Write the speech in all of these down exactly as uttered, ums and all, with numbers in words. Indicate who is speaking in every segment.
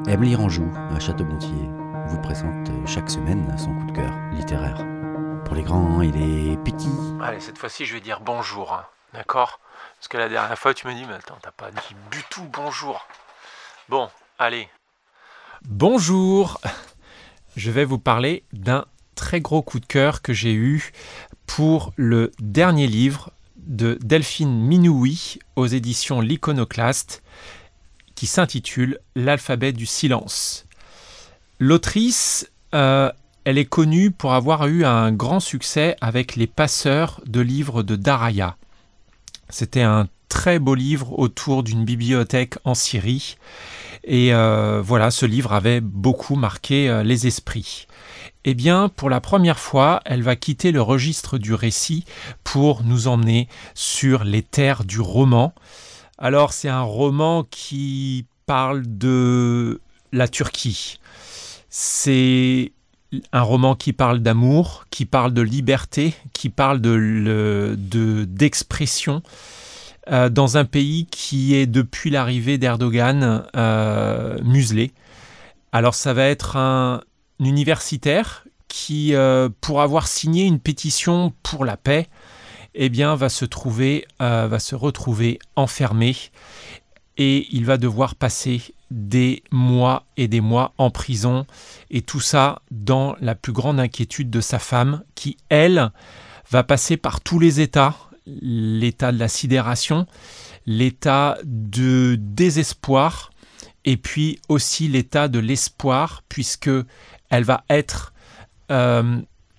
Speaker 1: Emily Ranjou, à Château-Gontier, vous présente chaque semaine son coup de cœur littéraire. Pour les grands et les petits.
Speaker 2: Allez, cette fois-ci, je vais dire bonjour, hein, d'accord ? Parce que la dernière fois, tu me dis, mais attends, t'as pas dit du tout bonjour. Bon, allez. Bonjour. Je vais vous parler d'un très gros coup de cœur que j'ai eu pour le dernier livre de Delphine Minouis aux éditions L'Iconoclaste, qui s'intitule L'alphabet du silence. L'autrice, euh, elle est connue pour avoir eu un grand succès avec Les Passeurs de livres de Daraya. C'était un très beau livre autour d'une bibliothèque en Syrie. Et euh, voilà, ce livre avait beaucoup marqué euh, les esprits. Eh bien, pour la première fois, elle va quitter le registre du récit pour nous emmener sur les terres du roman. Alors, c'est un roman qui parle de la Turquie. C'est un roman qui parle d'amour, qui parle de liberté, qui parle de, le, de, d'expression euh, dans un pays qui est, depuis l'arrivée d'Erdogan, euh, muselé. Alors, ça va être un universitaire qui, euh, pour avoir signé une pétition pour la paix, eh bien, va se trouver, euh, va se retrouver enfermé et il va devoir passer des mois et des mois en prison, et tout ça dans la plus grande inquiétude de sa femme qui, elle, va passer par tous les états, l'état de la sidération, l'état de désespoir et puis aussi l'état de l'espoir, puisque elle va être euh,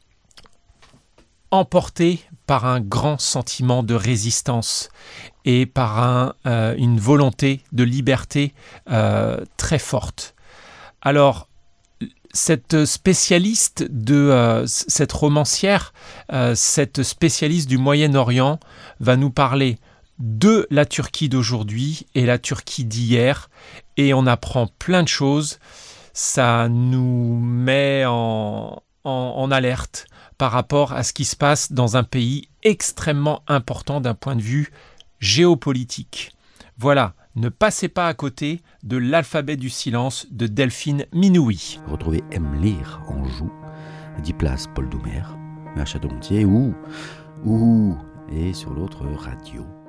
Speaker 2: emportée par un grand sentiment de résistance et par un, euh, une volonté de liberté euh, très forte. Alors, cette spécialiste, de, euh, cette romancière, euh, cette spécialiste du Moyen-Orient va nous parler de la Turquie d'aujourd'hui et la Turquie d'hier, et on apprend plein de choses. Ça nous met en, en, en alerte par rapport à ce qui se passe dans un pays extrêmement important d'un point de vue géopolitique. Voilà, ne passez pas à côté de L'alphabet du silence de Delphine Minouis.
Speaker 1: Retrouvez Emily Ranjou, dix place Paul Doumer, à Château-Gontier ou, ou et sur l'autre radio.